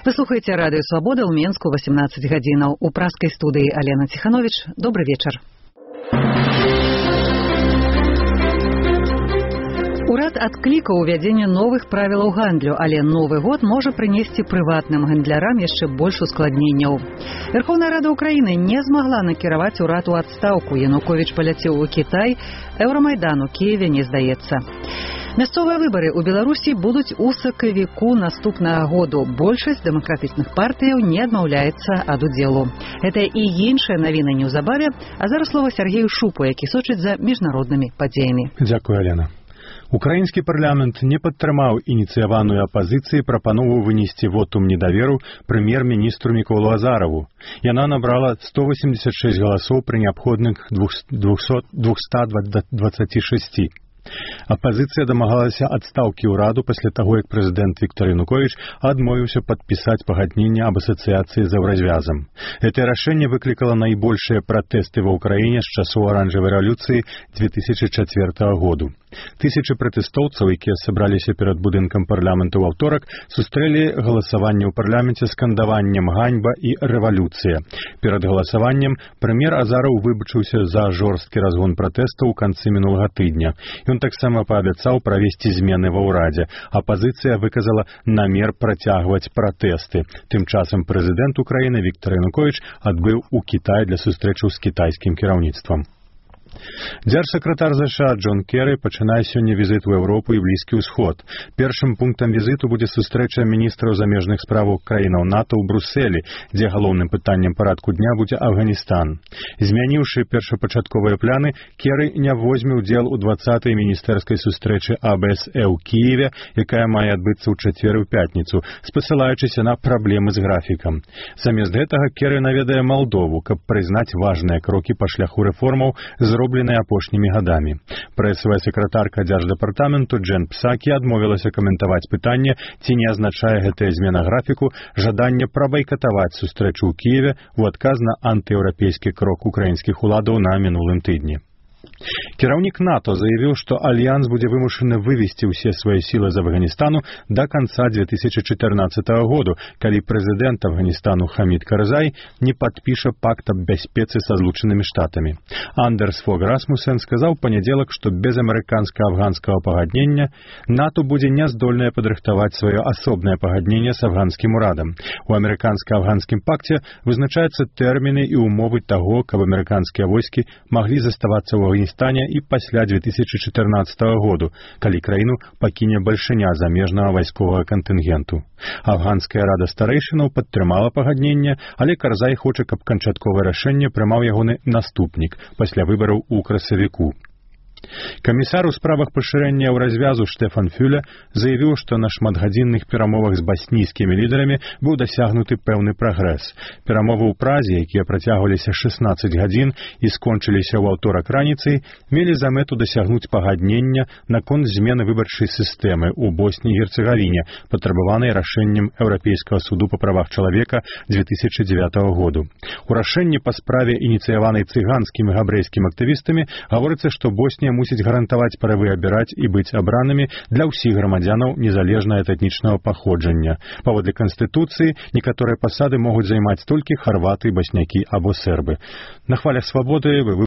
Вы слухаеце радыё Свабода ў Менску 18 гадзінаў. У праскай студыі Алена Ціханович. Добры вечар. Урад адклікаў увядзенне новых правілаў гандлю, але новы год можа прынесці прыватным гандлярам яшчэ больш ускладненняў. Верховная Рада Украіны не змагла накіраваць урад у адстаўку. Януковіч паляцеў у Кітай, Еўрамайдан у Кіеве не здаецца. Мясцовыя выбары ў Беларусі будуць у сакавіку наступнага году. Большасць дэмакратычных партыяў не адмаўляецца ад удзелу. Гэта і іншыя навіны неўзабаве, а зараз слова Сергею Шупу, які сочыць за міжнароднымі падзеямі. Дзякуй, Алена. Украінскі парламент не падтрымаў ініцыяваную апазіцыі прапанову вынесці вотум недаверу прэм'ер-міністру Міколу Азараву. Яна набрала 186 галасоў пры неабходных 226. Апазіцыя дамагалася адстаўкі ўраду пасля таго, як прэзідэнт Віктор Януковіч адмовіўся падпісаць пагадненне аб асацыяцыі з еўразвязам. Гэтае рашэнне выклікала найбольшыя пратэсты ва ўкраіне з часоў аранжавай рэвалюцыі 2004 году. Тысячы пратэстоўцаў, якія сабраліся перад будынкам парламенту ў аўторак, сустрэлі галасаванне ў парламенце скандаваннем «Ганьба» і «Рэвалюцыя». Перад галасаваннем прэм'ер Азараў выбачыўся за жорсткі разгон пратэстаў у канцы мінулага тыдня. Ён таксама паабяцаў правесці змены ва ўрадзе. Апазіцыя выказала намер працягваць пратэсты. Тым часам прэзідэнт Украіны Віктор Януковіч адбыў у Кітай для сустрэчаў з кітайскім кіраўніцтвам. Дзяржсакратар ЗША Джон Керры пачынае сёння візіт у Еўропу і Блізкі ўсход. Першым пунктам візіту будзе сустрэча міністраў замежных справаў краінаў НАТО ў Брусэлі, дзе галоўным пытаннем парадку дня будзе Афганістан. Змяніўшы першапачатковыя планы, Керры не возьме ўдзел у 20-й міністэрскай сустрэчы АБСЭ ў Кіеве, якая мае адбыцца ў чацвер і пятніцу, спасылаючыся на праблемы з графікам. Замест гэтага Керры наведае Малдову, каб прызнаць важныя крокі па шляху рэформаў, зробленыя апошнімі гадамі. Прэсавая сакратарка дзярждэпартаменту Джен Псакі адмовілася каментаваць пытанне, ці не азначае гэтая змена графіку жаданне прабайкатаваць сустрэчу ў Кіеве у адказ на антыеўрапейскі крок украінскіх уладаў на мінулым тыдні. Кіраўнік НАТО заявіў, што Альянс будзе вымушаны вывесці ўсе свае сілы з Афганістану да канца 2014 году, калі прэзідэнт Афганістану Хамід Карзай не падпіша пакт аб бяспецы са Злучанымі Штатамі. Андерс Фог Расмусен сказаў у панядзелак, што без амерыканска-афганскага пагаднення НАТО будзе няздольнае падрыхтаваць сваё асобнае пагадненне з афганскім урадам. У амерыканска-афганскім пакце вызначаюцца тэрміны і ўмовы таго, каб амерыканскія войскі маглі заставацца ў Афганістане і пасля 2014 году, калі краіну пакіне бальшыня замежнага вайсковага кантынгенту. Афганская рада старэйшынаў падтрымала пагадненне, але Карзай хоча, каб канчатковае рашэнне прымаў ягоны наступнік пасля выбараў у красавіку. Камісар у справах пашырэння еўразвязу Штефан Фюле заявіў, што на шматгадзінных перамовах з баснійскімі лідарамі быў дасягнуты пэўны прагрэс. Перамовы ў Празе, якія працягваліся 16 гадзін і скончыліся ў аўторак раніцай, мелі за мэту дасягнуць пагаднення наконт змены выбарчай сістэмы ў Босніі і Герцэгавіне, патрабаванай рашэннем Еўрапейскага суду па правах чалавека 2009 году. У рашэнні па справе, ініцыяванай цыганскімі і габрэйскімі актывістамі, гаворыцца, што Боснія мусіць гарантаваць правы абіраць і быць абранымі для ўсіх грамадзянаў незалежна ад этнічнага паходжання. Паводле Канстытуцыі, некаторыя пасады могуць займаць толькі харваты, баснякі або сербы. На хвалях свабоды вы